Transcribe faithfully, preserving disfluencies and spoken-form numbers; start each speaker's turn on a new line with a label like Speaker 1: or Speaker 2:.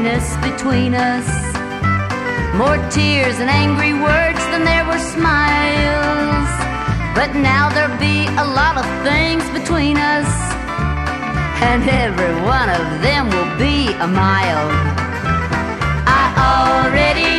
Speaker 1: happiness between us, more tears and angry words than there were smiles. But now there'll be a lot of things between us, and every one of them will be a mile. I already